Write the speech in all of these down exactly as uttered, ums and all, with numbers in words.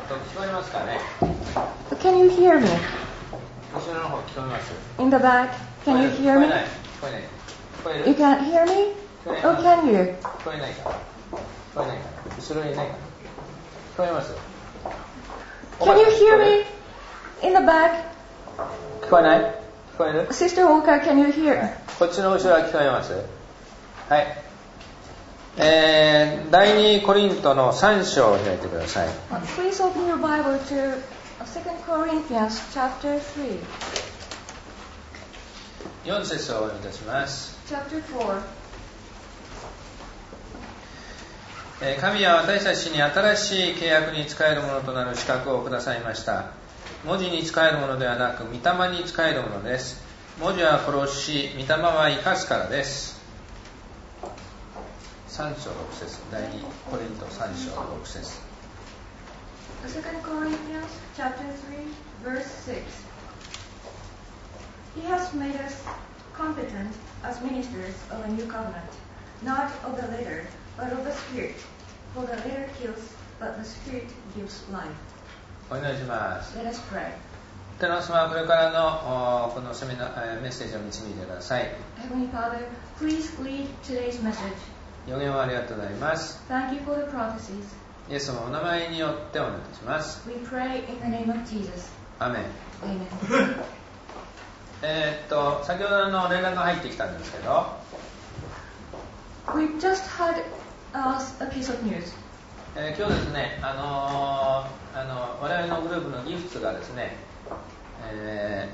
と聞こえますかね。 Can you hear me? 後ろの方聞こえます。 In the back, can you 聞 hear こえ me? ない。聞こえない。聞こえる？ You can't hear me? 聞こえ Oh, ない。 can you? 聞こえないかな。聞こえないかな。後ろにいないかな。聞こえます？ Can you hear me? In the back, 聞こえない？聞こえる？ Sister Walker, can you hear? こっちの後ろは聞こえます。はい。えー、第二コリントのさん章を開いてください。 Please open your Bible to Second Corinthians chapter three. よん節をお読みいたします。 Chapter four. えー神は私たちに新しい契約に仕えるものとなる資格をくださいました。文字に仕えるものではなく、御霊に仕えるものです。文字は殺し、御霊は生かすからです。さん章ろく節、第二コリントさん章ろく節。 Second Corinthians chapter three, verse six. He has made us competent as ministers of a new covenant, not of the letter, but of the Spirit. For the letter kills, but the Spirit gives life. お祈りします。 Let us pray. 天の様、これからのこのセミナーメッセージを導いてください。 Heavenly Father, please lead today's message. 予言をありがとうございます。 Thank you for the prophecies. イエス様お名前によってお願いいたします。 We pray in the name of Jesus. アーメン。 Amen. えーっと先ほどの連絡が入ってきたんですけど、 We just had uh, a piece of news. えー今日ですね、あのー、あの我々のグループのギフツがですね、え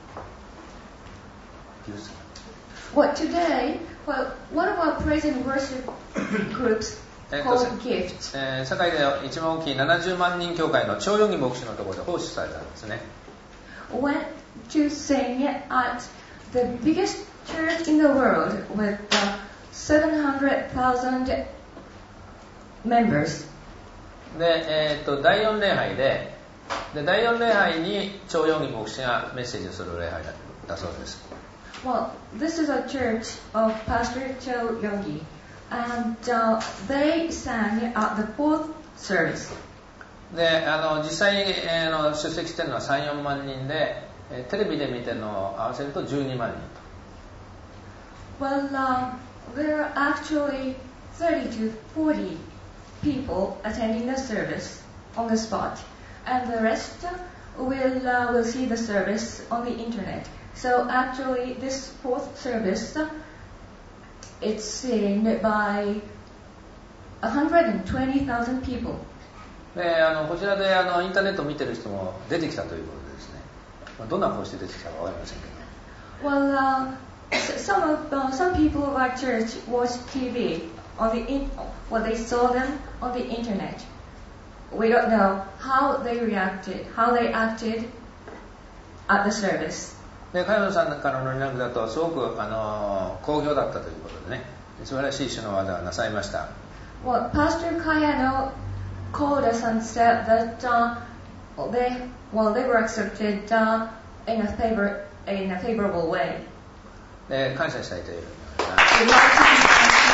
ー、ギフツ Well, today, well, one of our praise and worship groups えーっと called Gifts えー世界で一番大きいななじゅうまん人教会の長ヨギ牧師のところで奉仕されたんですね。 went to sing at the biggest church in the world with uh, seven hundred thousand members. で、えーっとだいよん礼拝で、でだいよん礼拝に長ヨギ牧師がメッセージをする礼拝だったそうです。 Well, this is a church of Pastor Cho Yogi, and uh, they sang at the fourth service. であの実際に、えー、の出席しているのはさん、よんまん人で、えーテレビで見てるのを合わせるとじゅうにまん人と。 Well, uh, there are actually thirty to forty people attending the service on the spot, and the rest will uh, will see the service on the internet. So actually, this fourth service, it's seen by one hundred twenty thousand people. であのこちらであのインターネットを見てる人も出てきたということでですね、まあどんな方式で出てきたかわかりませんけど、 Well, uh, s- some of uh, some people of our church watched T V on the in- well, they saw them on the internet. We don't know how they reacted, how they acted at the service. で茅野さんからの連絡だとすごくあの好評だったということでね、素晴らしい主の技をなさいました。 Well, Pastor Kayano called us and said that uh, well, they well they were accepted uh, in a favor in a favorable way. で感謝したいというふうに思います。 We'd like to thank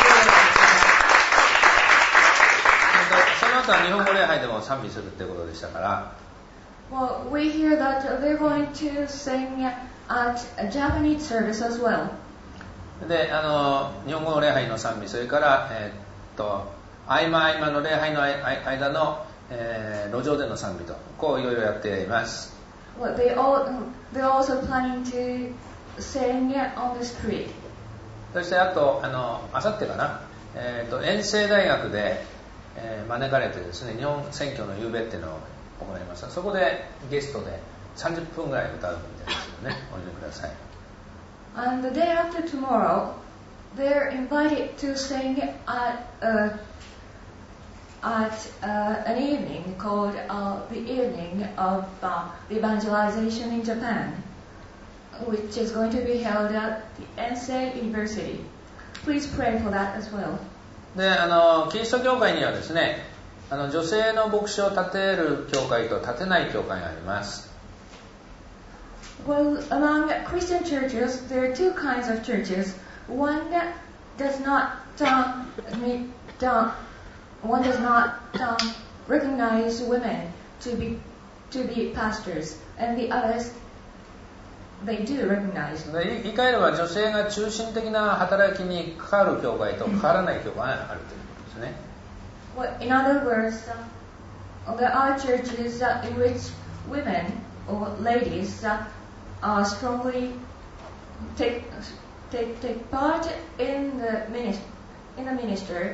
you. その後は日本語礼拝でも賛美するということでしたから、 Well, we hear that they're going to sing at a Japanese service as well. であの日本語の礼拝の賛美、それから、えーっと合間合間の礼拝の間の、えー路上での賛美と、こういろいろやっています。 Well, they all they're also planning to sing on the street. そしてあとあのあさってかな、えーっと遠征大学で、えー招かれてですね、日本選挙の夕べっていうのを行いました。そこでゲストでさんじゅっぷんぐらい歌うみたいですよね。お祈りください。 And the day after tomorrow, they're invited to sing at uh, at uh, an evening called uh, the Evening of uh, the Evangelization in Japan, which is going to be held at the Ensei University. Please pray for that as well. であのキリスト教会にはですね、あの女性の牧師を立てる教会と立てない教会があります。 Well, among Christian churches, there are two kinds of churches. One that does not uh, meet, uh, one does not uh, recognize women to be to be pastors, and the others they do recognize. で言い換えれば女性が中心的な働きに関わる教会と関わらない教会があるということですね。 Well, in other words, uh, there are churches uh, in which women or ladies uh, are strongly take take take part in the ministry in the minister.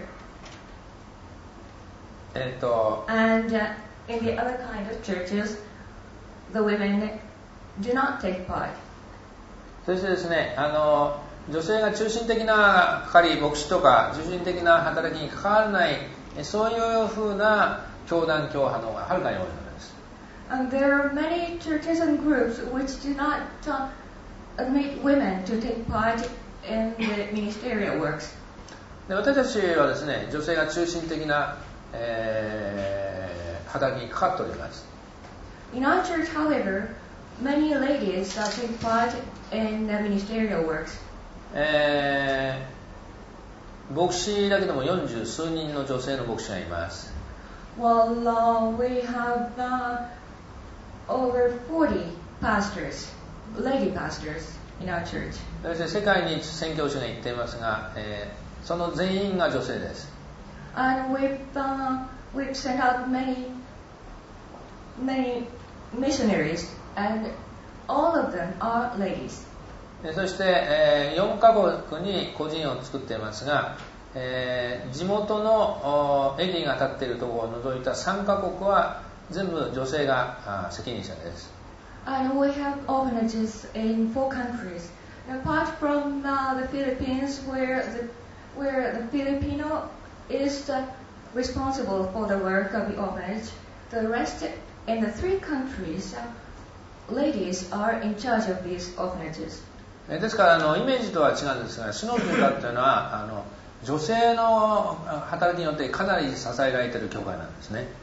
えっと And uh, in the other kind of churches, the women do not take part. そしてですね、あの女性が中心的な係り牧師とか中心的な働きに関わらないそういう風な教団教派の方がはるかに多いのです。 And there are many churches and groups which do not uh, admit women to take part in the ministerial works. で私たちはですね、女性が中心的な、えー、働きに関わっております。 In our church, however, many ladies uh, take part in the ministerial works. えー、牧師だけでもよんじゅう数人の女性の牧師がいます。 Well, uh, we have uh, over forty pastors, lady pastors in our church. そして世界に宣教師が行っていますが、えー、その全員が女性です。 And we've uh, we've sent out many many missionaries, and all of them are ladies. そして、えー、よんカ国に個人を作っていますが、えー、地元のエリーが立っているところを除いたさんカ国は全部女性が責任者です。 And we have orphanages in four countries. Apart from uh, the Philippines, where the where the Filipino is uh, responsible for the work of the orphanage, the rest in the three countries, uh, ladies are in charge of these orphanages. ですからあのイメージとは違うんですが、シノ文化というのはあの女性の働きによってかなり支えられている教会なんですね。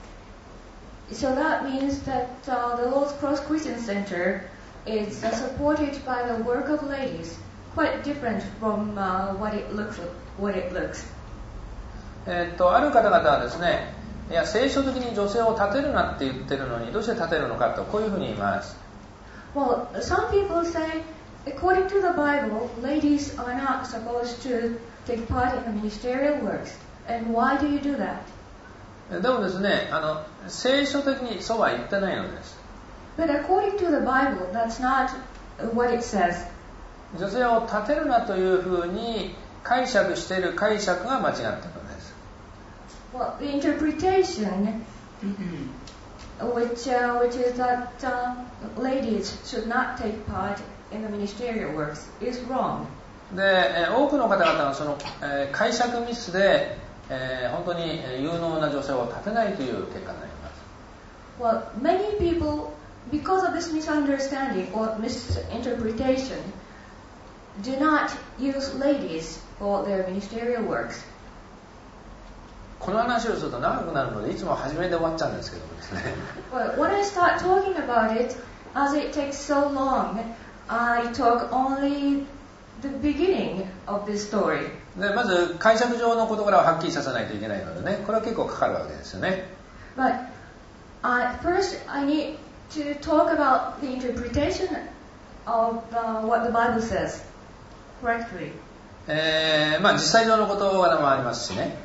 So that means that uh, the Lord's Cross Christian Center is uh, supported by the work of ladies, quite different from uh, what it looks what it looks. えっとある方々はですね、いや聖書的に女性を立てるなって言ってるのにどうして立てるのかとこういうふうに言います。 Well, some people say, according to the Bible, ladies are not supposed to take part in the ministerial works. And why do you do that? でもですね、あの聖書的にそうは言ってないのです。 But according to the Bible, that's not what it says. 女性を立てるなというふうに解釈している解釈が間違っているのです。 Well, the interpretation, which uh, which is that uh, ladies should not take part in the ministerial works, is wrong. で、多くの方々がその、えー、解釈ミスで、えー、本当に有能な女性を立てないという結果になります。 Well, many people, because of this misunderstanding or misinterpretation, do not use ladies for their ministerial works. この話をすると長くなるのでいつも初めで終わっちゃうんですけどもですね。 Well, when I start talking about it, as it takes so long, I talk only the beginning of this story. でまず解釈上の事柄をはっきりさせないといけないのでね、これは結構かかるわけですよね。 But uh, first, I need to talk about the interpretation of uh, what the Bible says correctly. えー、まあ実際上の事柄もありますしね。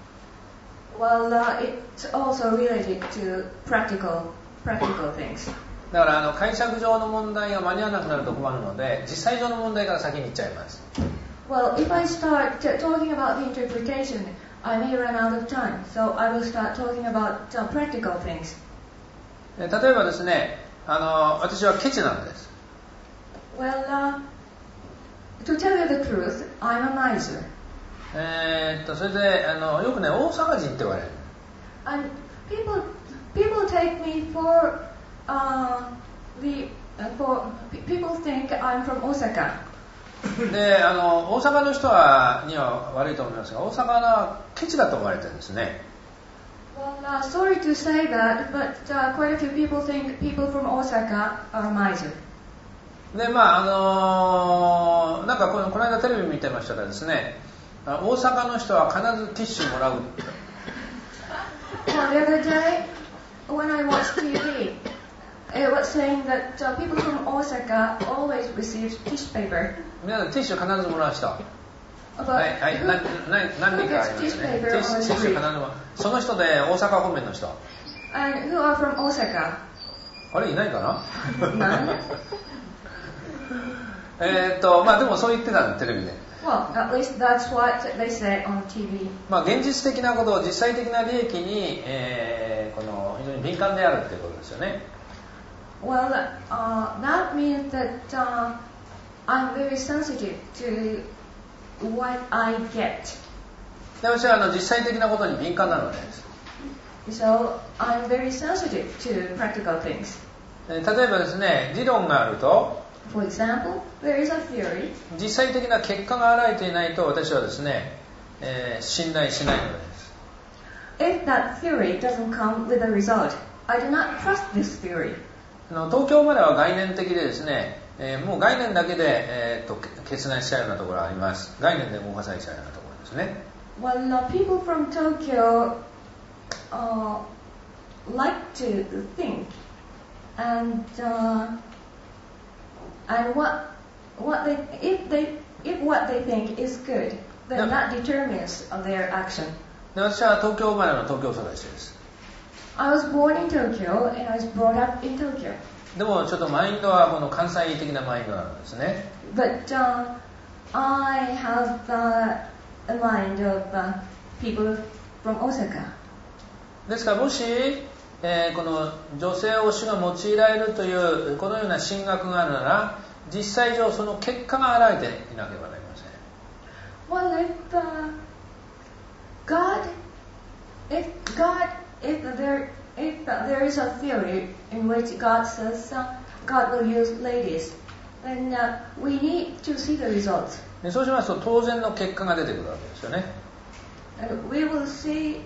Well, uh, it's also related to practical, practical things. だからあの解釈上の問題が間に合わなくなると困るので、実際上の問題から先に行っちゃいます。 Well, if I start t- talking about the interpretation, I may run out of time. So I will start talking about uh, practical things. 例えばですね、あの私はケチなんです。 Well, uh, to tell you the truth, I'm a miser. えー、っとそれであのよくね大阪人って言われる。 And people, people take me for uh, the uh, for people think I'm from Osaka. であの大阪の人はには悪いと思いますが、大阪はケチだと思われてるんですね。 Well, uh, sorry to say that, but uh, quite a few people think people from Osaka are miser. でまああのなんかこのこの間テレビ見てましたらですね、大阪の人は必ずティッシュもらう。 Well, the other day, when I watched T V, it was saying that uh, people from Osaka always receive tissue paper. 皆さんティッシュ必ずもらう人。は But い、はい、 who, なな何人かあり who ま gets す tissue ね。テ paper ィッシュ on ティッ the シュ必ず street? もらう。その人で大阪方面の人。 And who are from Osaka? あれいないかな None? えっと、まあでもそう言ってたの、テレビで。 Well, at least that's what they said on T V. まあ現実的なことを実際的な利益に、えー、この非常に敏感であるっていうことですよね。 Well, uh, that means that uh, I'm very sensitive to what I get. で私はあの実際的なことに敏感なのです。 So I'm very sensitive to practical things. 例えばですね、理論があると、 For example, there is a theory. 実際的な結果が現れていないと私はですね、えー、信頼しないのです。 If that theory doesn't come with a result, I do not trust this theory. あの東京までは概念的でですね、えー、もう概念だけで、えー、と決断しちゃうようなところがあります。概念で動かされちゃうようなところですね。 Well, uh, people from Tokyo uh, like to think, and uh, and what what they if they if what they think is good, then that determines their action. で私は東京生まれの東京育ちです。 I was born in Tokyo and I was brought up in Tokyo. でもちょっとマインドはこの関西的なマインドなんですね。 But uh, I have uh, a mind of uh, people from Osaka. ですからもし、えー、この女性を主が用いられるというこのような神学があるなら、実際上その結果が現れていなければなりません。 Well, if uh, God, if God, if there, if there is a theory in which God says uh, God will use ladies, then uh, we need to see the results. でそうしますと当然の結果が出てくるわけですよね。 And we will see,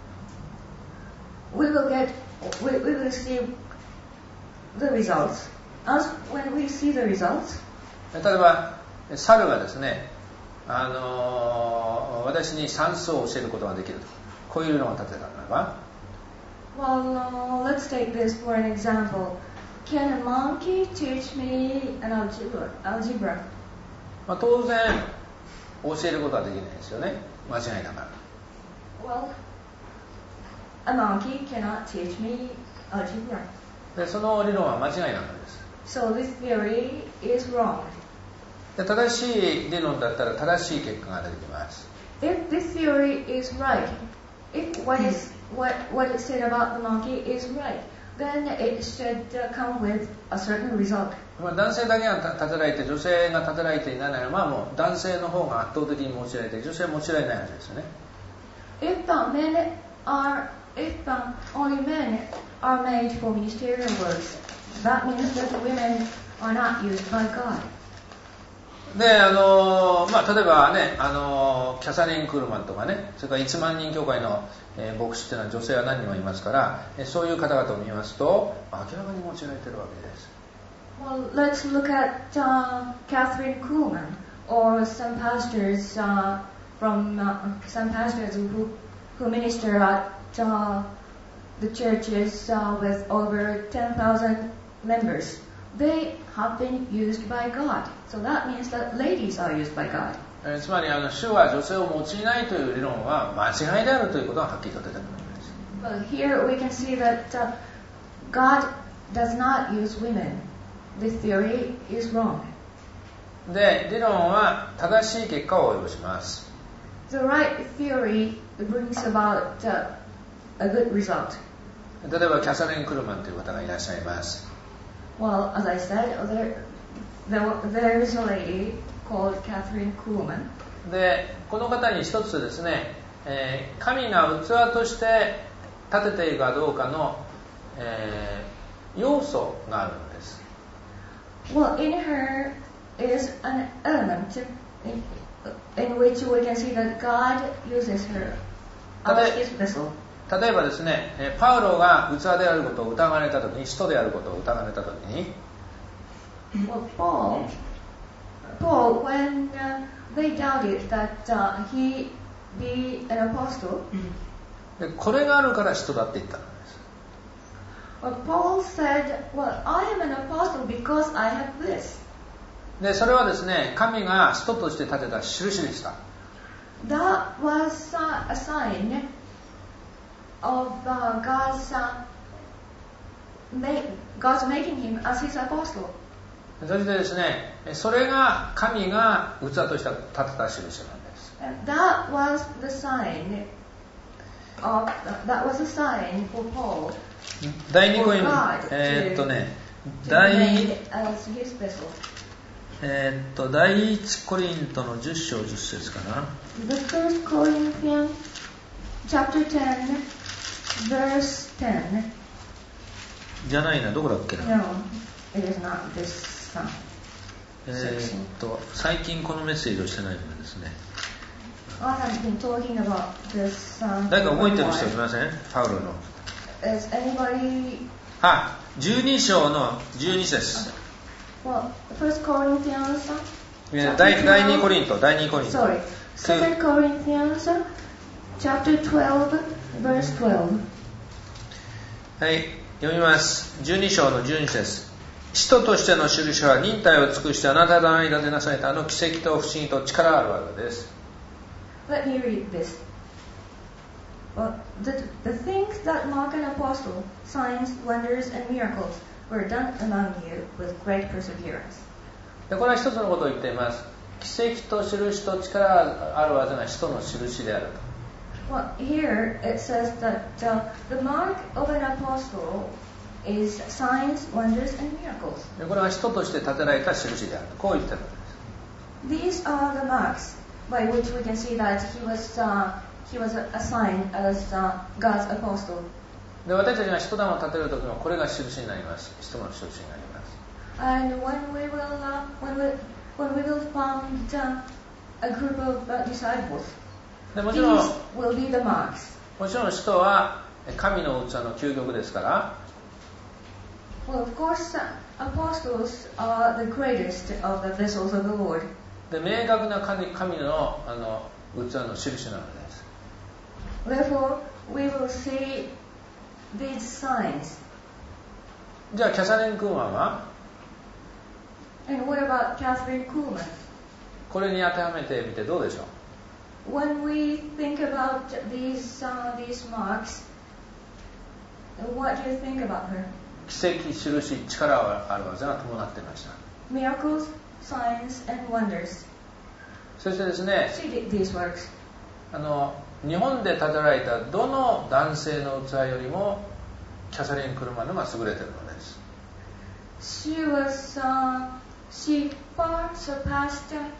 we will get, we, we will see the results. As when we see the results. 例えば猿がですね、あのー、私に算数を教えることができると、こういうのを立てたならば、 Well, uh, let's take this for an example. Can a monkey teach me an algebra? algebra? まあ、当然教えることはできないですよね、間違いだから。 Well, a monkey cannot teach me algebra. でその理論は間違いなのです。 So this theory is wrong. で正しい理論だったら正しい結果が出てきます。 If this theory is right, if what is what what is said about the monkey is right, then it should uh, come with a certain result. まあ、男性だけが立てられて女性が立てられていないならば、もう男性の方が圧倒的に用いられて女性は用いられないはずですよね。 If uh, men are, if uh, only men are made for ministerial works, that means that women are not used by God. で、あのーまあ、例えばね、あのー、キャサリン・クールマンとかね、それからいちまん人教会の、えー、牧師っていうのは女性は何人もいますから、えー、そういう方々を見ますと明らかに用いられているわけです。 Well, let's look at uh, Catherine Kuhlman or some pastors uh, from uh, some pastors who who minister at uh, the churches uh, with over ten thousand members. They have been used by God. So that means that ladies are used by God. えー、つまりあの主は女性を用いないという理論は間違いであるということがはっきりと出てくるわけです。 Well, here we can see that uh, God does not use women. This theory is wrong. で、理論は正しい結果を及ぼします。 The right theory brings about uh, a good result. 例えばキャサリン・クルマンという方がいらっしゃいます。 Well, as I said, there, there, there is a lady called Catherine Kuhlman. で、この方に一つですね、えー、神が器として立てているかどうかの、えー、要素があるんです。 Well, in her is an element in, in which we can see that God uses her as His vessel. 例えばですね、パウロが器であることを疑われたときに、使徒であることを疑われたときに、 Well, Paul, Paul, when uh, they doubted that uh, he be an apostle, でこれがあるから使徒だって言ったんです。 Well, Paul said, well, I am an apostle because I have this. で、それはですね、神が使徒として立てた印でした。 That was uh, a sign of uh, God's, uh, make, God's making him as his apostle. そしてですね、それが神が器として立てた印なんです。 And that was the sign of, uh, that was a sign for Paul. 第二コリント、えー、っとね、第、えー、っと、第一コリントのじゅっ章じゅっ節かな。 The first Corinthians, chapter ten, verse ten. じゃないな、どこだっけな。 No, it is not this uh, えー、っと、最近このメッセージをしてないのでですね。 I have been talking about this. Uh, 誰か覚えてる人いません？パウロの。 Is anybody? あ、じゅうに章のじゅうに節。 Well, First Corinthians. 第第二コリント、第二コリント。 Sorry, Second Corinthians, chapter twelve, verse twelve. はい、読みます。じゅうに章のじゅうに節。使徒としての印は忍耐を尽くしてあなたの間でなされたあの奇跡と不思議と力あるわけです。 Let me read this. Well, the, the things that mark an apostle, signs, wonders, and miracles, were done among you with great perseverance. でこれは一つのことを言っています。奇跡と印と力ある技が使徒の印であると。 Well, here it says that uh, the mark of an apostle is signs, wonders, and miracles. でこれは使徒として立てられた印であると。こう言ってるんです。 These are the marks by which we can see that he was uh, he was assigned as uh, God's apostle. で私たちが使徒団を立てるときもこれが印になります。使徒の印になります。 And when we will uh, when we when we will found uh, a group of uh, disciples, でもちろん these will be the marks. もちろん使徒は神の器の究極ですから。 Well, of course, uh, apostles are the greatest of the vessels of the Lord. で明確な 神, 神の, あの器の印なのです。 Therefore, we will see these signs. じゃあキャサリン・クーマンは And what about Catherine Kuhlman? これに当てはめてみてどうでしょう。 When we think about these uh, these marks, what do you think about her? 奇跡、印、力ある技が伴っていました。 Miracles, signs, and wonders. そしてですね、 She did these works. あの日本で建てられたどの男性の器よりもキャサリン・クルマンのが優れているのです。 She was uh, she far surpassed uh,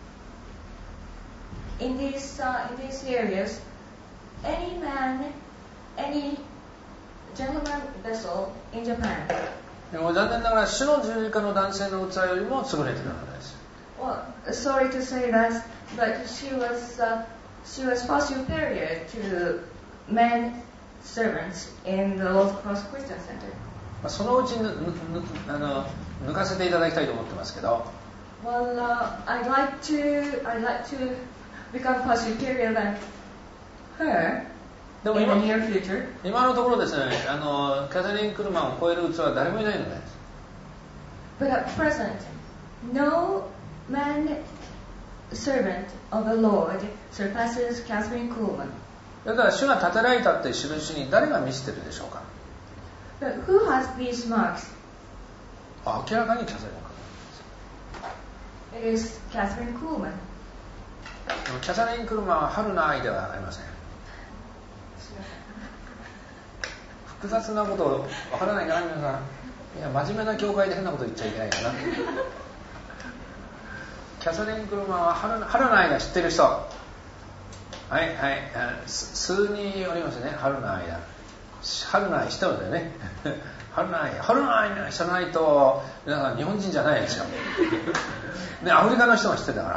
in these uh, in these areas any man, any gentleman vessel in Japan. でも残念ながら主の十字架の男性の器よりも優れているのです。 Well, sorry to say that, but she was uh, she was far superior to men servants in the Lord's Cross Christian Center. そのうちぬぬあの抜かせていただきたいと思ってますけど。 Well, uh, I'd like to I'd like to become far superior than her でも in 今 the near future. 今のところですね、あのキャサリン・クルマンを超える器は誰もいないのです。 But at present, no man servant of the Lord surpasses Catherine Kuhlman. だから主が立てられたって印に誰が見せてるでしょうか。 But who has these marks? 明らかにキャサリン・クルマン。 It is Catherine Kuhlman. キャサリン・クルマンは春の愛ではありません。複雑なことをわからないかな皆さん。いや真面目な教会で変なこと言っちゃいけないかな。キャサリン・クルマンは春の、春の愛が知ってる人。はいはい、数人おりますね。春の愛だ。春の愛知ってますよね。春の愛、春の愛知らないと皆さん日本人じゃないですよ。ね、アフリカの人が知ってたから。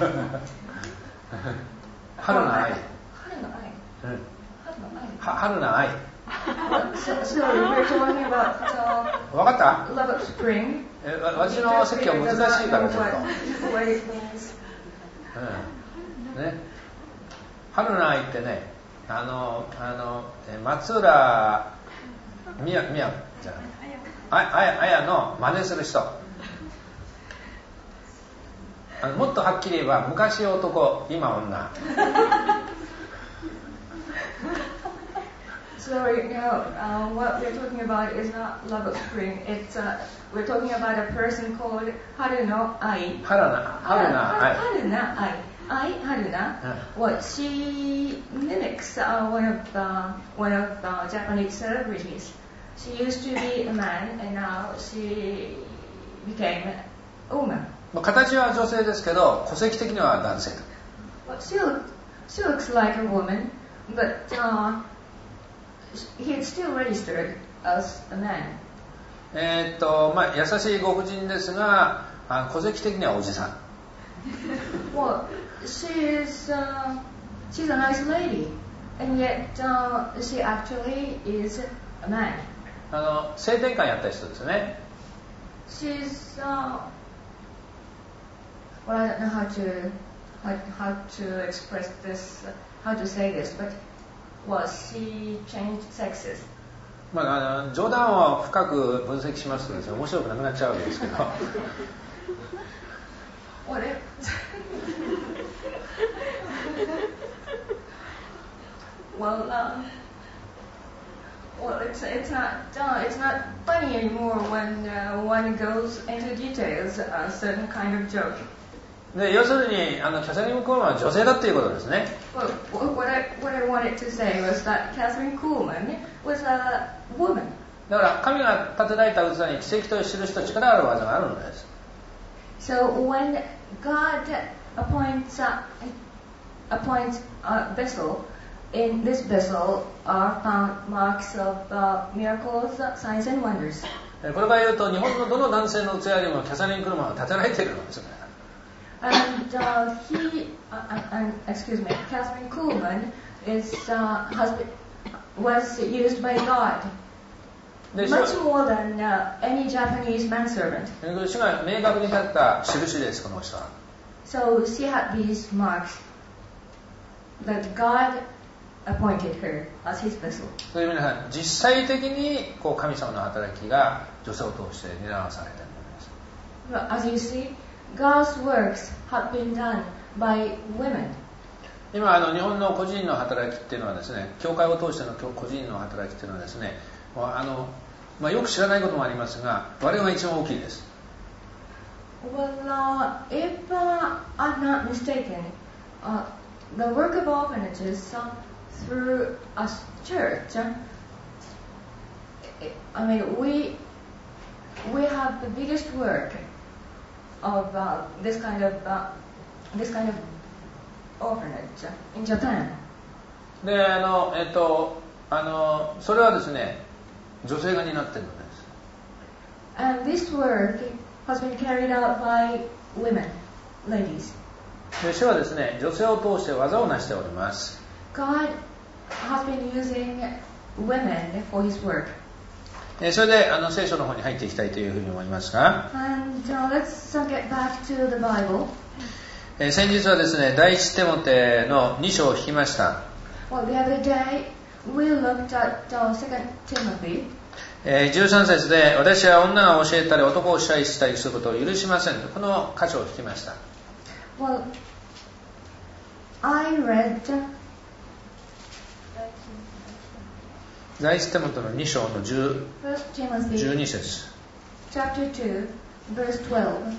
春の愛。 春の愛。 うん。 春の愛。 春の愛。 So, so we're talking about uh, わかった？ love of spring. え、私の説教難しいからちょっと。 What it means. うん。ね。春の愛ってね、あのあの松浦みやみやじゃああやあやの真似する人。あのもっとはっきり言えば昔男今女。 Sorry, no, uh, what we're talking about is not love of spring. It's, uh, we're talking about a person called Haruno Ai. Haruna, Haruna Ai. Haruna Ai. Ai Haruna. Yeah. Well, she mimics uh, one of the, one of the Japanese celebrities. She used to be a man and now she became a woman. 形は女性ですけど戸籍的には男性。 Well, she, look, she looks like a woman, but uh, he's still registered as a man. えーっとまあ優しいご婦人ですが、あ戸籍的にはおじさん。 Well, she is, uh, she's a nice lady, and yet uh, she actually is a man. あの性転換やった人ですね。 She's, uh, well, I don't know how to, how, how to express this, how to say this, but well, she changed sexes. まあ、あの冗談を深く分析しますとですね面白くなくなっちゃうわけですけど。 What if? well, uh, well, it's it's not uh, it's not funny anymore when uh, one goes into details a certain kind of joke. で要するにあのキャサリン・コールマンは女性だっていうことですね。 Well, what I what I wanted to say was that Catherine Kuhlman was a woman. だから神が立てられた器に奇跡と印と力ある技があるのです。 So when God appoints a, appoints a vessel, in this vessel are found marks of uh, miracles, signs and wonders. これから言うと日本のどの男性の器よりもキャサリン・クルマンは立てられているのですね。 And uh, he, uh, uh, excuse me, Catherine Kuhlman is uh, has been, was used by God で much more than uh, any Japanese manservant. 主が明確に立った印です、この人は。 So she had these marks that God appointed her as his vessel. そういう皆さん、実際的にこう神様の働きが女性を通して担わされているものです。 As you see, God's works have been done by women. 今あの日本の個人の働きっていうのはですね、教会を通しての個人の働きっていうのはですね、あのまあ、よく知らないこともありますが、我々が一番大きいです。 Well, uh, if uh, I'm not mistaken, uh, the work of orphanages uh, through a church, uh, I mean, we we have the biggest work of uh, this kind of uh, this kind of orphanage in Japan. で、あのえっとあのそれはですね、女性が担っているのです。 And this work has been carried out by women, ladies. で主はですね、女性を通して技を成しております。 God has been using women for His work. それであの聖書の方に入っていきたいというふうに思いますが、 And uh, let's uh, get back to the Bible. え先日はですね、第一テモテのに章を引きました。 Well, the other day we looked at uh, Second Timothy. えー、じゅうさん節で、私は女が教えたり男を支配したりすることを許しません。この箇所を引きました。 Well, I read uh, 第一テモテのに章のじゅう First じゅう Timothy に節。 chapter two, verse twelve.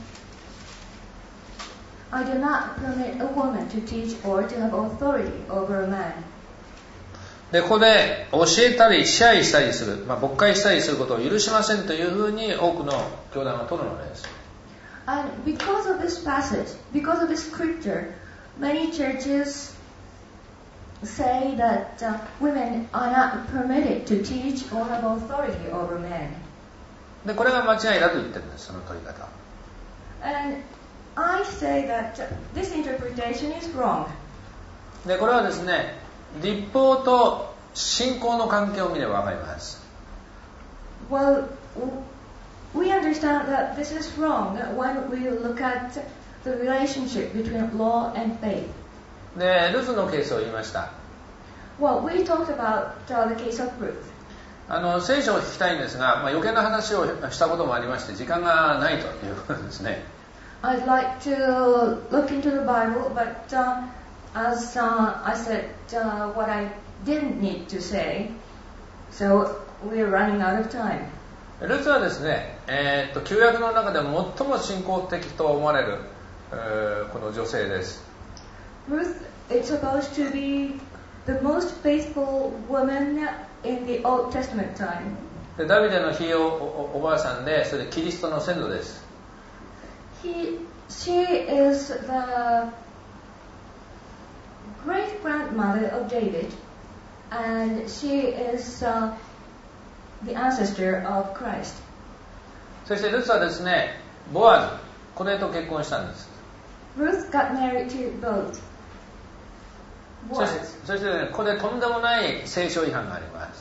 I do not permit a woman to teach or to have authority over a man. でここで教えたり支配したりする、まあ、牧会したりすることを許しませんというふうに多くの教団は取るのです。 And because of this passage, because of this scripture, many churches say that uh, women are not permitted to teach or have authority over men. でこれが間違いだと言ってるんです、その取り方。 And I say that uh, this interpretation is wrong. でこれはですね、立法と信仰の関係を見ればわかります。 Well, we understand that this is wrong when we look at the relationship between law and faith. でルツのケースを言いました。 Well, we talked about uh, the case of Ruth. あの聖書を聞きたいんですが、まあ、余計な話をしたこともありまして時間がないということですね。 I'd like to look into the Bible, but uh, as uh, I said uh, what I didn't need to say, so we're running out of time. ルツはですね、えー、っと旧約の中で最も信仰的と思われる、えー、この女性です。 Ruth is supposed to be the most faithful woman in the Old Testament time. でダビデのひい お, お, おばあさんで、それでキリストの先祖です。 He, she is the great grandmother of David, and she is uh, the ancestor of Christ. そしてルツはですね、ボアズ、これと結婚したんです。 Ruth got married to both. そして、そしてね、ここでとんでもない聖書違反があります。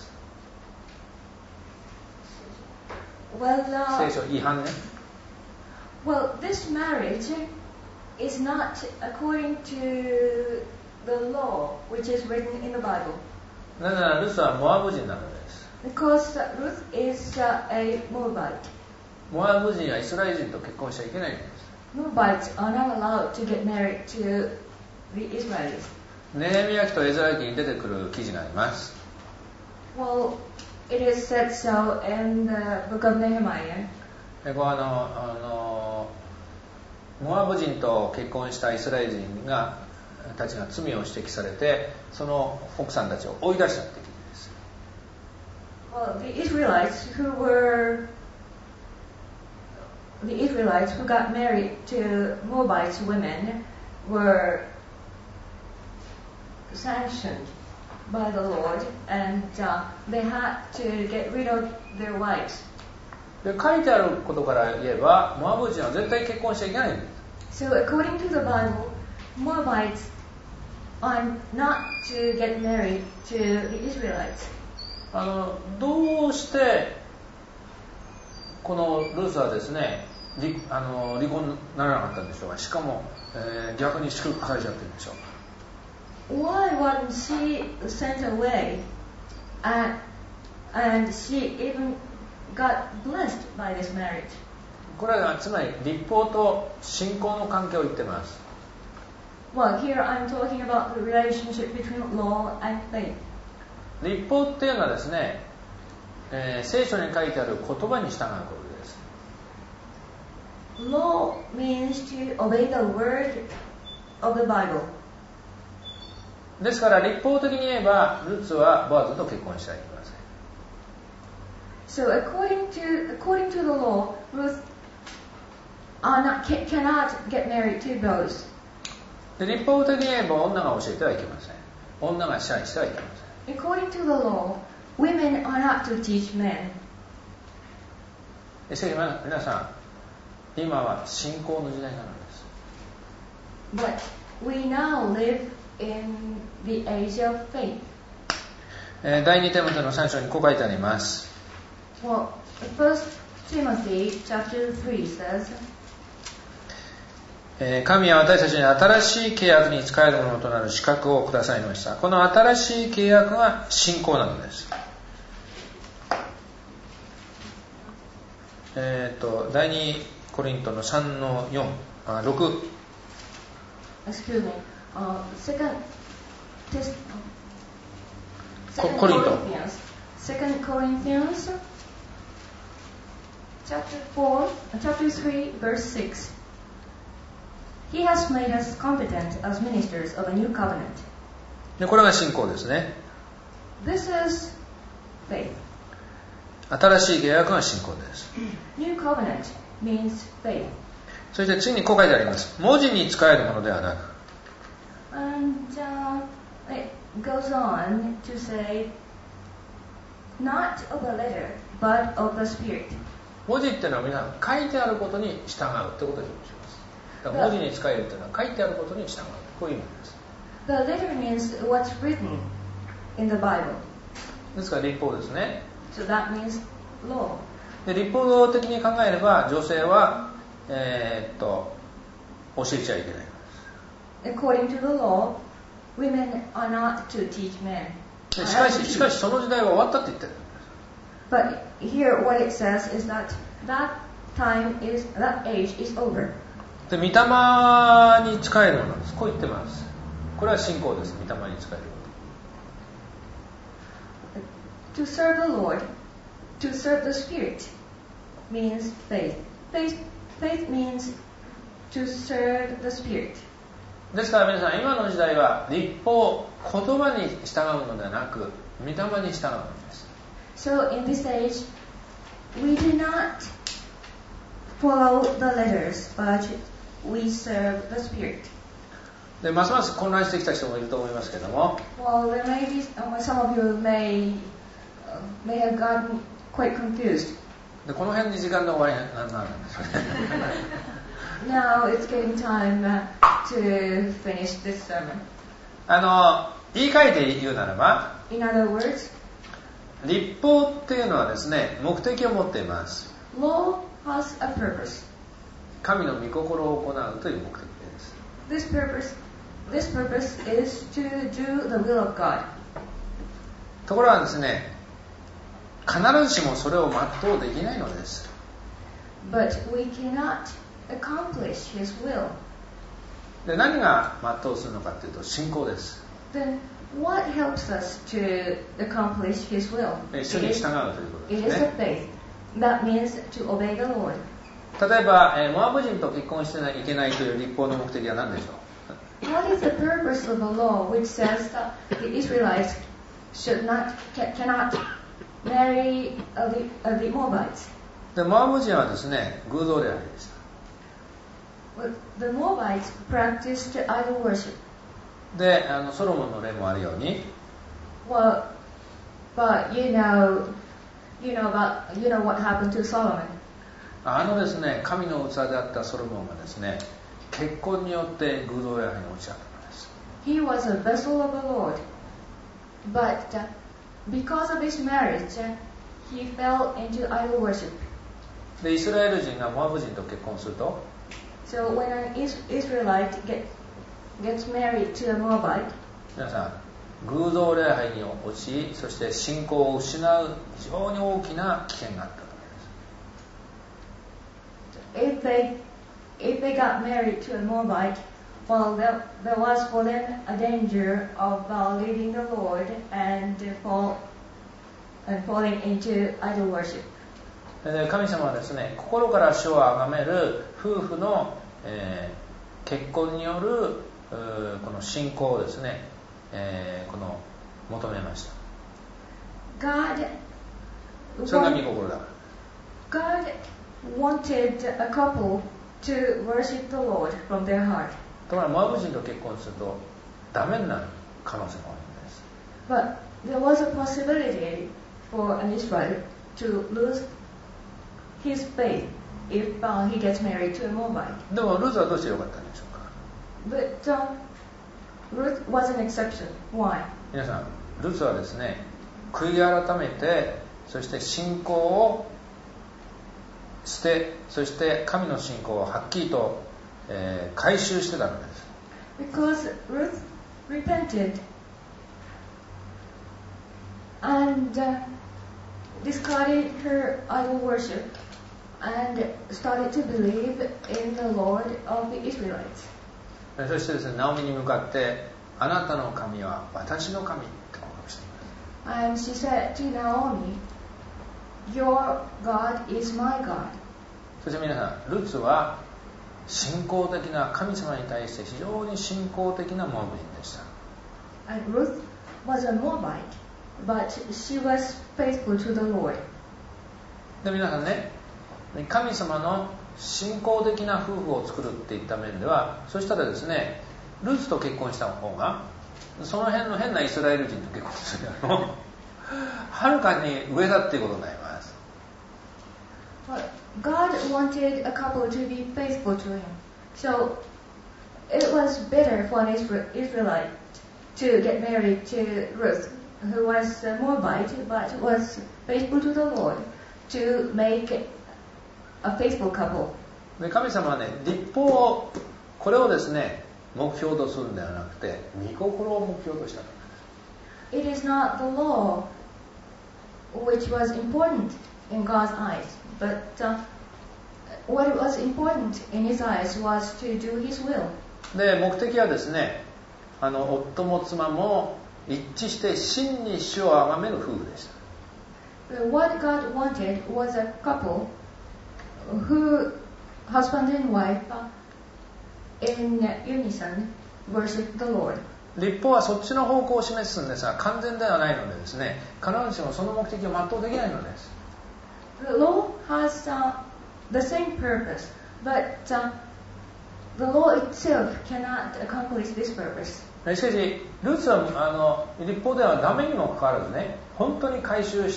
Well, uh, 聖書違反ね。 Well, this marriage is not according to the law which is written in the Bible. なぜならルツはモアブ人なのです。 Because Ruth is uh, a Moabite. モアブ人はイスラエル人と結婚しちゃいけないんです。 Moabites are not allowed to get married to the Israelis. ネヘミヤ記とエズラ記に出てくる記事があります。 Well, it is said so in the book of Nehemiah. ここはあのあのモアブ人と結婚したイスラエル人がたちが罪を指摘されて、その奥さんたちを追い出したって記事です。 Well, the Israelites who were the Israelites who got married to Moabite women were sanctioned by the Lord, and uh, they had to get rid of their wives. で書いてあることから言えば、モアブ人は絶対結婚しちゃいけないんです。 So, according to the Bible, Moabites are not to get married to the Israelites. あのどうしてこのルースはですね、離, あの離婚にならなかったんでしょうか。しかも、えー、逆に祝福されちゃってるんでしょうか。 Why wasn't she sent away, and, and she even got blessed by this marriage? これはつまり律法と信仰の関係を言ってます。 Well, here I'm talking about the relationship between law and faith. 律法っていうのはですね、えー、聖書に書いてある言葉に従うことです。 Law means to obey the word of the Bible. ですから律法的に言えばルツはボアズと結婚してはいけません。 So according to according to the law, Ruth are not, cannot get married to Boaz. で律法的に言えば女が教えてはいけません。女が支配してはいけません。 According to the law, women are not to teach men. しかし皆さん、今は信仰の時代なのです。 But we now live in the age of faith. えー、第二テモテのさん章にこう書いてあります。 Well, First Timothy chapter three says, えー、神は私たちに新しい契約に仕えるものとなる資格をくださいました。この新しい契約が信仰なのです。えっと第二コリントのさんのよん、あ、ろく。 excuse me, uh, second, test, uh, second Corinthians. Second Corinthians chapter four, uh, chapter three, verse six. He has made us competent as ministers of a new covenant. でこれが信仰ですね。 This is faith. 新しい契約が信仰です。 New covenant means faith. そして次にこう書いてあります。文字に仕えるものではなく。 And uh, it goes on to say, not of the letter, but of the spirit. 文字っていうのは皆さん書いてあることに従うってことを表します。だから文字に仕えるっていうのは書いてあることに従う。こういう意味です。 The letter means what's written in the Bible. ですから律法ですね。 So that means law. で律法的に考えれば女性は、えー、っと教えちゃいけない。 According to the law, women are not to teach men. でしかししかしその時代は終わったって言ってるんで But here what it says is that that time is, that age is over. で、御霊に仕えるものです。こう言ってます。これは信仰です。御霊に仕える。 To serve the Lord, to serve the Spirit, means faith. Faith, faith means to serve the Spirit. ですから皆さん、今の時代は律法、言葉に従うのではなく、御霊に従うのです。 So in this age, we do not follow the letters, but we serve the Spirit. で、ますます混乱してきた人もいると思いますけども。 Well, there may be, some of you may, uh, may have gotten quite confused. で、この辺に時間の終わりなんなんですよね。 Now it's getting time uh, to finish this sermon. あの、言い換えて言うならば、 In other words, 律法っていうのはですね、目的を持っています。 law has a purpose. 神の御心を行うという目的です。 This purpose, this purpose is to do the will of God. ところがですね、必ずしもそれを全うできないのです。 But we cannot accomplish His will. で、何が全うするのかというと信仰です。 Then what helps us to accomplish His will? 主に従うということです It is ね。 a faith. That means to obey the Lord. 例えば、えー、モアブ人と結婚してはいけないという律法の目的は何でしょう？ What is the purpose of a law which says that the Israelites should not, cannot marry the, the Moabites? で、モアブ人はですね、偶像礼拝でした。 Well, the Moabites practiced idol worship. で、あのソロモンの例もあるように、 Well, but you know, you know about, you know what happened to Solomon. あのですね、神の器であったソロモンがですね、結婚によって偶像礼拝に落ちちゃったのです。 He was a vessel of the Lord, but uh, because of his marriage, uh, he fell into idol worship. で、イスラエル人がモアブ人と結婚すると、 So when an Israelite get, gets married to a Moabite, 皆さん、偶像礼拝に落ち、そして信仰を失う非常に大きな危険があったと思います。 if they if they got married to a Moabite, well, there, there was for them a danger of uh, leaving the Lord and uh, fall and falling into idol worship. で、神様はですね、心から主を崇める夫婦の、えー、結婚によるこの信仰をですね、えー、この求めました。 God, それが御心だ。 God wanted a couple to worship the Lord from their heart. ところがモアブ人と結婚するとダメになる可能性もあるんです。 But there was a possibility for an Israelite to lose his faith if uh, he gets married to a Moabite. でもルーツはどうしてよかったんでしょうか。 But uh, Ruth was an exception. Why? 皆さん、ルーツはですね、悔い改めて、そして信仰を捨て、そして神の信仰をはっきりと、えー、回収してたのです。 Because Ruth repented and uh, discarded her idol worship and started to believe in the Lord of the Israelites. そしてですね、ナオミに向かって、あなたの神は私の神って告白しています。 And she said to Naomi, Your God is my God. そして皆さん、ルツは信仰的な神様に対して非常に信仰的なモアブ人でした。 And Ruth was a Moabite, but she was faithful to the Lord. で、皆さんね、神様の信仰的な夫婦を作るっていった面では、そしたらですね、ルツと結婚した方がその辺の変なイスラエル人と結婚するよりもはるかに上だっていうことになります。 But God wanted a couple to be faithful to Him, so it was better for an Israelite to get married to Ruth, who was a Moabite but was faithful to the Lord, to make a faithful couple. で、神様はね、律法をこれをですね、目標とするんではなくて、御心を目標とした。 It is not the law which was important in God's eyes. But uh, what was important in his eyes was to do his will. で、目的はですね、あの夫も妻も一致して真に主を崇める夫婦でした。 What God wanted was a couple who, husband and wife, in unison worship the Lord. 律法はそっちの方向を示すんですが、完全ではないのでですね、必ずしもその目的を全うできないのです。 The law has uh, the same purpose, but uh, the law itself cannot accomplish this purpose. しかし、ルーツはあの律法ではダメにもかかわらずね、本当に改宗した、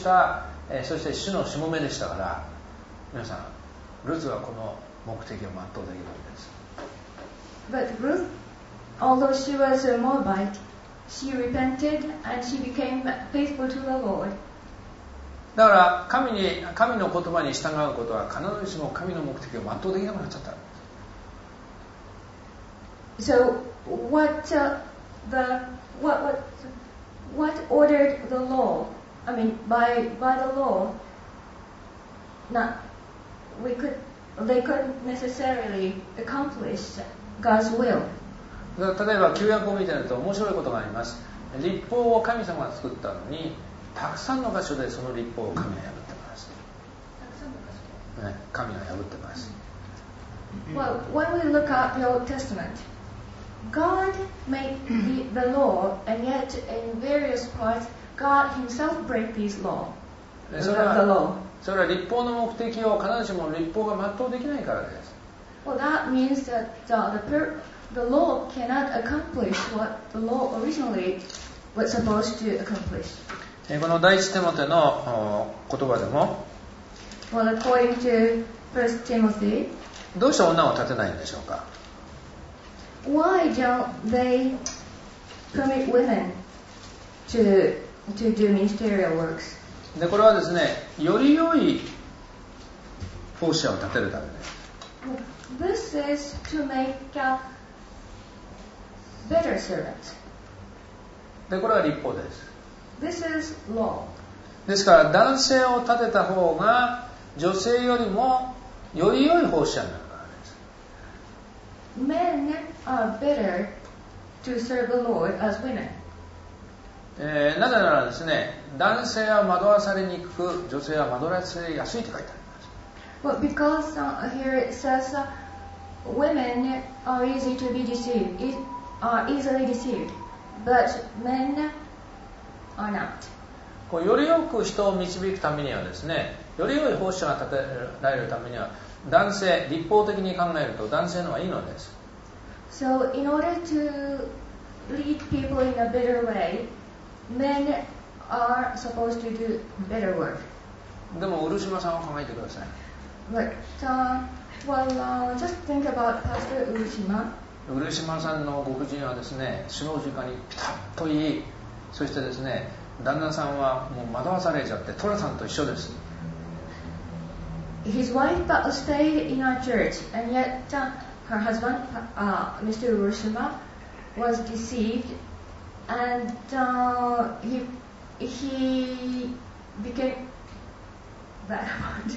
えー、そして主のしもべでしたから、皆さん、ルーツはこの目的を全うできるわけです。 But Ruth, although she was a Moabite, she repented and she became faithful to the Lord. だから神に、神の言葉に従うことは必ずしも神の目的を全うできなくなっちゃった。 So what uh, the what what what ordered the law? I mean, by by the law, not we could they couldn't necessarily accomplish God's will. 例えば旧約を見てみると面白いことがあります。律法を神様が作ったのに、たくさんの箇所でその律法を神が破ってます。ね、神が破ってます。 Well, when we look at the Old Testament, God made the, the law, and yet in various parts, God Himself break these law. それは、それは律法の目的を必ずしも律法が全うできないからです。 Well, that means that uh, the, per, the law cannot accomplish what the law originally was supposed to accomplish. この第一テモテの言葉でも、 Well, according to First Timothy, どうして女を立てないんでしょうか。 Why don't they permit women to to do ministerial works? で、これはですね、より良い奉仕者を立てるためです。 This is to make uh, better servants. で、これは律法です。 This is law. ですから男性を立てた方が女性よりもより良い奉仕者になるからです。 Men are better to serve the Lord as women. えー、なぜならですね、男性は惑わされにくく、女性は惑わされやすいと書いてあります。Well, because uh, here it says uh, women are easy to be deceived, e- are easily deceived, but men are not. こうよりよく人を導くためにはですね、より良い奉仕者が立てられるためには、男性、立法的に考えると男性の方がいいのです。 So, in order to lead people in a better way, men are supposed to do better work. でも、漆島さんを考えてください。 But, uh, well, uh, just think about Pastor Urishima. 漆島さんのご婦人はですね、主の時間にピタッと言い、そしてですね、旦那さんはもう惑わされちゃって、トラさんと一緒です。 His wife uh, stayed in our church, and yet uh, her husband, uh, Mister Urishima, was deceived, and uh, he he became that one.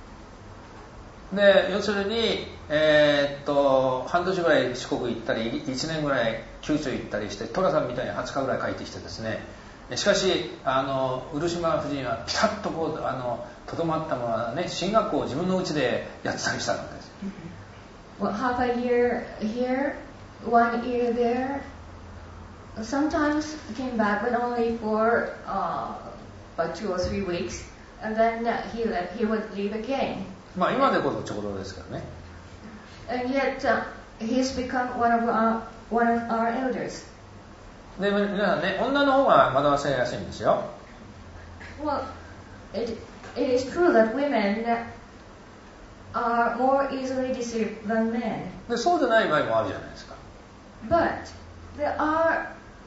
で、要するに、えー、っと半年ぐらい四国行ったり、いちねんぐらい九州行ったりして、トラさんみたいにはつかぐらい帰ってきてですね、しかしあの漆島夫人はピタッとこうあのとどまったままね、進学校を自分の家でやってたりしたのです。 Well, half a year here, one year there. Sometimes came back, but only for uh, about two or three weeks, and then he left, he would leave again. まあ今でこそちょうどですけどね。 And yet uh, he's become one of our one of our elders. で、皆さんね、女の方が惑わせやすいんですよ。 Well, it it is true that women are more easily deceived than men. で、そうでない場合もあるじゃないですか。 But there are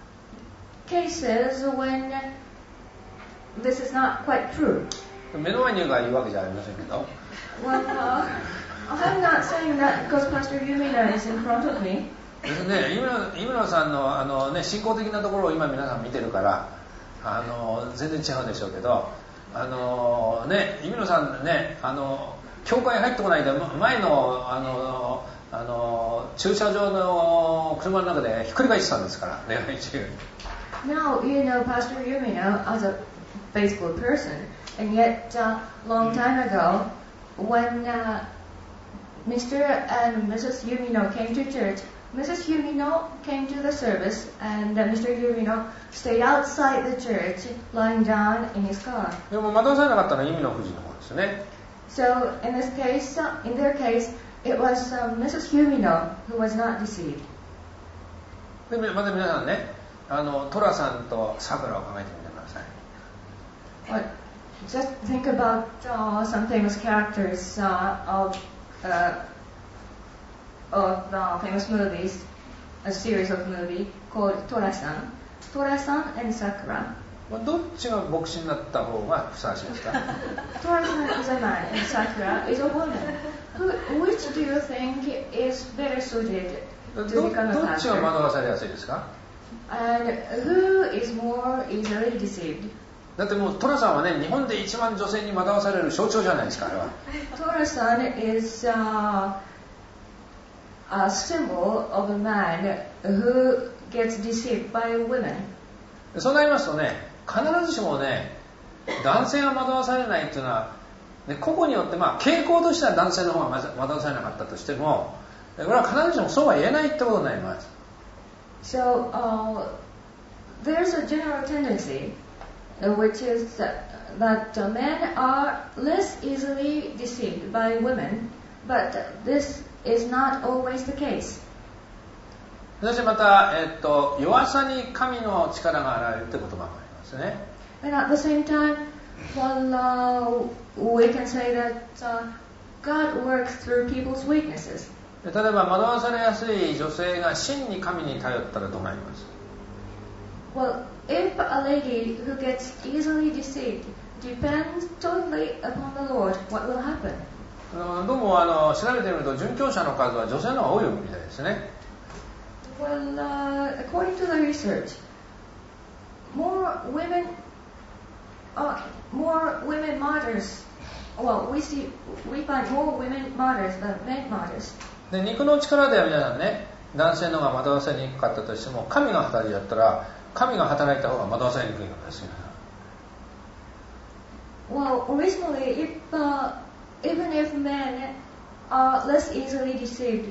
cases when this is not quite true. 目の前に言うから言うわけじゃありませんけど。 Well, uh, I'm not saying that because Pastor Yumina is in front of me. ですね、井村さんの、あの、ね、信仰的なところを今皆さん見てるから、あの全然違うでしょうけど、 あのね、井野さんね、あの教会入ってこないで前のあのあの駐車場の車の中でひっくり返してたんですから、礼拝中。 Now you know Pastor Yumino as a faithful person, and yet a uh, long time ago, when uh, Mister and Missus Yumino came to church, Missus Yumino came to the service, and uh, Mister Yumino stayed outside the church, lying down in his car. でも惑わされなかったのは意味の夫人の方ですね。 So in this case, uh, in their case, it was uh, Missus Yumino who was not deceived. でまた皆さんね、あのトラさんとサクラを考えてみてください。 Well, just think about uh, some famous characters uh, of uh, of uh, famous movies, a series of movies called Tora-san. Tora-san and Sakura. どっちが牧師になった方がふさわしいですか？ Tora-san is a man and Sakura is a woman. Who, which do you think is better suited to ど, become a どっちが pastor? 惑わされやすいですか？ And who is more easily deceived? だってもうトラさんはね、日本で一番女性に惑わされる象徴じゃないですか、あれは。 Tora-san is uh, a symbol of a man who gets deceived by women. そうなりますとね、必ずしもね、男性が惑わされないっていうのは、ね、個々によって、まあ、傾向としては男性の方が惑わされなかったとしても、これは必ずしもそうは言えないってことになります。 So uh, there's a general tendency, uh, which is that, that uh, men are less easily deceived by women, but this is not always the case. そしてまた、えっと、弱さに神の力が現れるって言葉もありますね。 And at the same time, well, uh, we can say that uh, God works through people's weaknesses. 例えば惑わされやすい女性が真に神に頼ったらどうなります？ Well, if a lady who gets easily deceived depends totally upon the Lord, what will happen? どうもあの調べてみると殉教者の数は女性の方が多いみたいですね。 Well, uh, according to the research, more women, uh, more women martyrs. Well, we see, we find more women martyrs than men martyrs. で肉の力では皆さんね、男性の方が惑わされにくかったとしても、神が働いちゃったら、神が働いた方が惑わされにくいのですよ。 Well, originally, if uh, even if men are less easily deceived,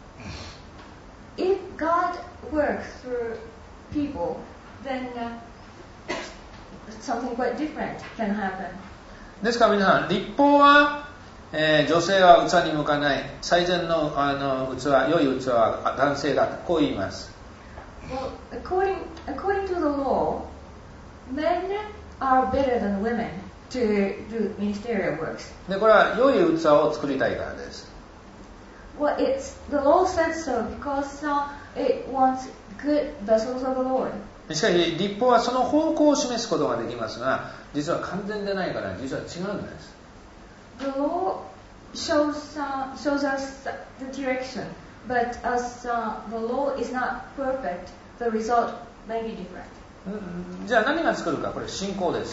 if God works through people, then uh, something quite different can happen. ですから皆さん、律法は、えー、女性は器に向かない、最善の、あの器、良い器は男性だと、こう言います。 Well, according according to the law, men are better than women to do ministerial works. で、これは良い器を作りたいからです。 Well, it's the law says so because uh, it wants good vessels of the Lord. しかし、律法はその方向を示すことができますが、実は完全でないから、実は違うんです。 The law shows uh, shows us the direction, but as uh, the law is not perfect, the result may be different. じゃあ何が作るか、これ信仰です。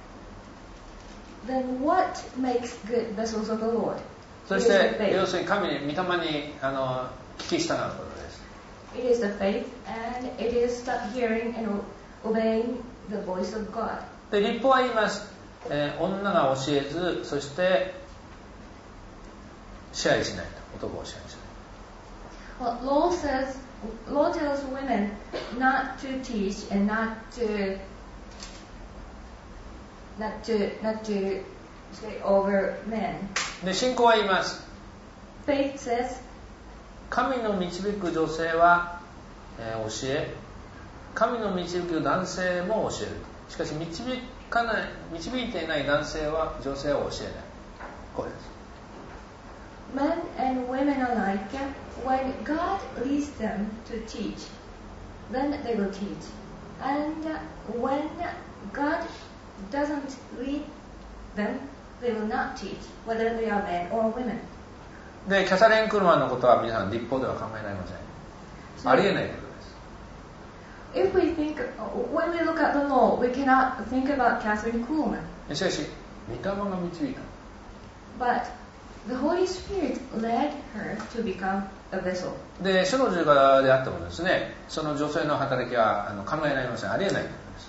Then what makes good vessels of the Lord? そして、要するに神に、御霊にあの聞き従うことです。 It is the faith and it is the hearing and obeying the voice of God. で、律法は言います。えー、女が教えず、そして支配しないと、男を支配しない。 Well, law says, law tells women not to teach and not to, not to, not to stay over men. で、信仰は言います。 Faith says, 神の導く女性は、えー、教え、神の導く男性も教える。しかし導かない、導いていない男性は女性を教えない。これです。 Men and women alike, when God leads them to teach, then they will teach. And when God doesn't lead them, they will not teach, whether they are men or women. で、キャサリン・クルマンのことは皆さん律法では考えられません。So, ありえないことです。 If we think, when we look at the law, we cannot think about Catherine Kuhlman. しかし御霊が導いた。 But the Holy Spirit led her to become a vessel. で、主の十字架であってもですね、その女性の働きはあの考えられません。ありえないと思います。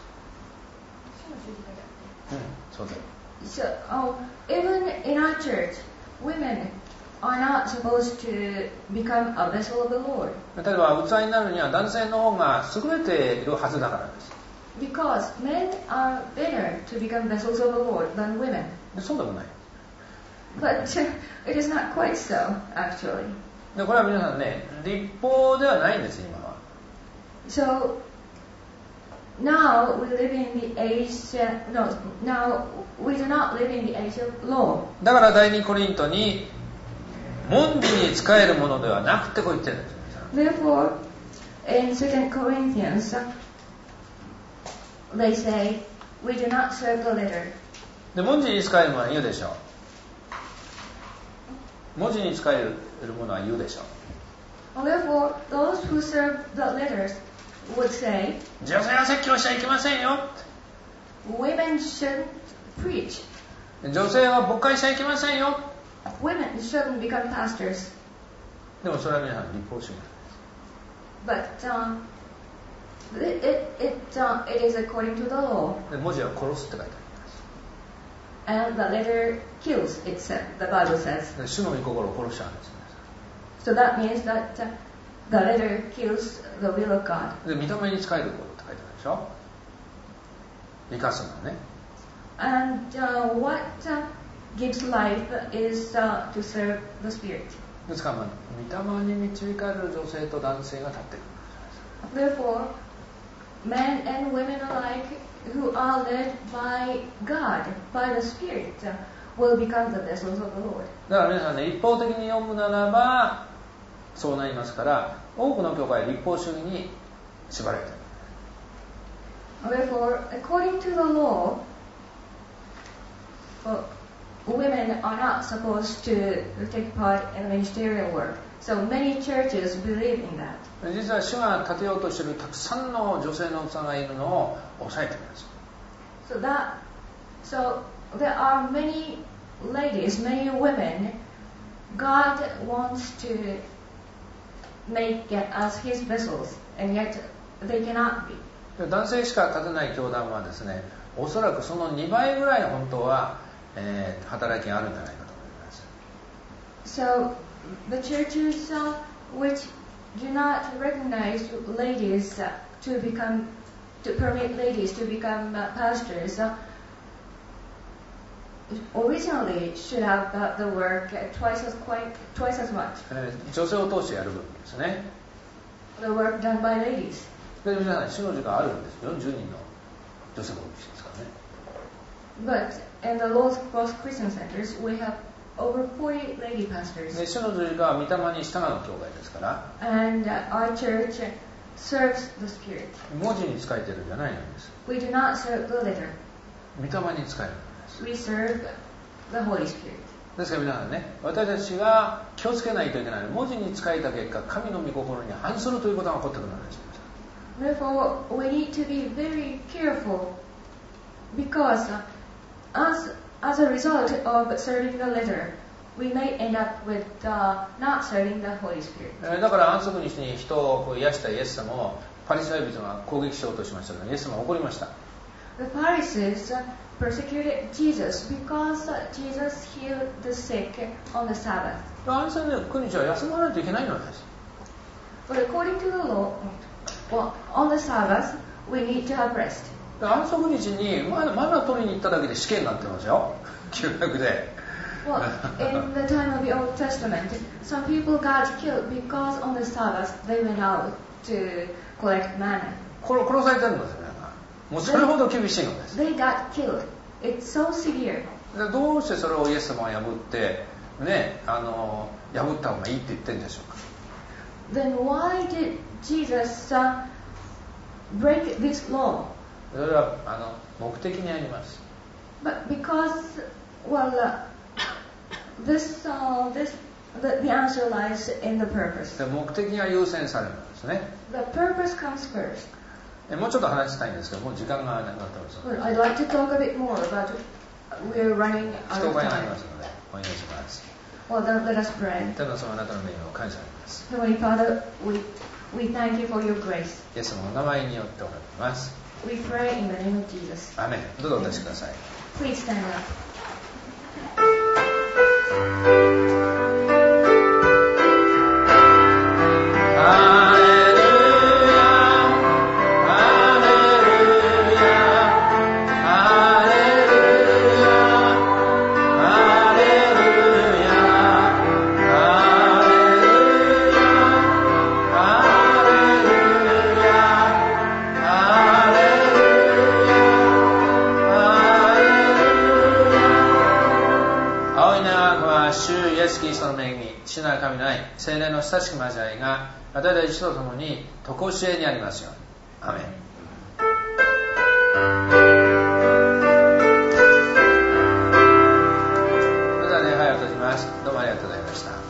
うん、そうだよ。 So, oh, even in our church, women are not supposed to become a vessel of the Lord. 例えば器になるには男性の方が優れているはずだからです。 Because men are better to become vessels of the Lord than women. で、そうでもない。 But it is not quite so, actually. で、これは皆さんね、立法ではないんです、今は。 So now we live in the age, uh, no, now we do not live in the age of law. だから第二コリントに文字に仕えるものではなくてこう言ってるんです。 Therefore, in Second Corinthians, they say, we do not serve the letter. で、文字に仕えるものは言うでしょう。文字に仕えるものは言うでしょう。 Therefore, those who serve the letters would say, 女性は説教しちゃいけませんよ。 women shouldn't preach. 女性は牧会しちゃいけませんよ。 Women shouldn't become pastors. でもそれは皆さん立法主義。 But um, it, it, it, uh, it is according to the law. で、文字は殺すって書いてあります。 And the letter kills, it said, the Bible says. で、主の御心を殺しちゃうんです。 So that means that uh, the letter kills the will of God. で、御霊に仕えることって書いてあるでしょ。生かすのね。 And uh, what uh, gives life is uh, to serve the Spirit. ですから、まあ、御霊に導かれる女性と男性が立ってくる。 Therefore, men and women alike who are led by God, by the Spirit, uh, will become the vessels of the Lord. だから皆さんね、一方的に読むならばそうなりますから、多くの教会は立法主義に縛られている。 Therefore, according to the law, well, women are not supposed to take part in ministerial work. So many churches believe in that. 実は主が立てようとしているたくさんの女性の器がいるのを抑えています。 So that, so there are many ladies, many women. God wants to make us His vessels, and yet they cannot be. 男性しか立てない教団はですね、おそらくそのにばいぐらい本当は、えー、働きがあるんじゃないかと思います。 So the churches uh, which do not recognize ladies uh, to become, to permit ladies to become uh, pastors, uh, originally should have uh, the work uh, twice as quite twice as much. えー、女性を通してやる部分ですね。 The work done by ladies. で、皆さん、主の時間あるんです。よんじゅうにんの女性牧師ですからね。 But in the Lord's Cross Christian Centers, we have over forty lady pastors. で、主の十字架は御霊に従う教会ですから、 And uh, our church serves the Spirit. 文字に仕えてるんじゃないんです。 We do not serve the letter. 御霊に仕えるんです。 We serve the Holy Spirit. ですから皆さんね、私たちが気をつけないといけないのは、文字に仕えた結果、神の御心に反するということが起こってくるのです。 Therefore, we need to be very careful because uh, as, as a result of serving the letter, we may end up with uh, not serving the Holy Spirit. だから安息日に人をこう癒したイエス様をパリサイ人が攻撃しようとしましたが、イエス様は怒りました。 The Pharisees uh, persecuted Jesus because uh, Jesus healed the sick on the Sabbath. 安息日は休まないといけないのです。 But according to the law, well, on the Sabbath, we need to have rest. 安息日にマナ取りに行っただけで死刑になってますよ。旧約で。 Well, in the time of the Old Testament, some people got killed because on the Sabbath they went out to collect manna. 殺殺されてるんですよね。もうそれほど厳しいのです。 They got killed. It's so severe. でどうしてそれをイエス様は破ってね、あの破った方がいいって言ってるんでしょうか。 Then why did Jesus uh, break this law? それはあの目的にあります。 But because, well, uh, this, uh, this, the, the answer lies in the purpose. で目的が優先されるんですね。 The purpose comes first. もうちょっと話したいんですけど、もう時間がなくなってます。 Well, I'd like to talk a bit more about we're running 人 out が of いなり time. ますのでお願いします。 Well, then let us pray. 天の様、あなたの名を感謝します。 Heavenly Father, we, we thank you for your grace. イエスのお名前によってお願いします。 We pray in the name of Jesus. アーメン。どうぞお立ちください。 Please stand up. 父なる神の愛、聖霊の親しき交わりが私たちと共に常しえにありますように。アーメン。それでは礼拝を閉じます。どうもありがとうございました。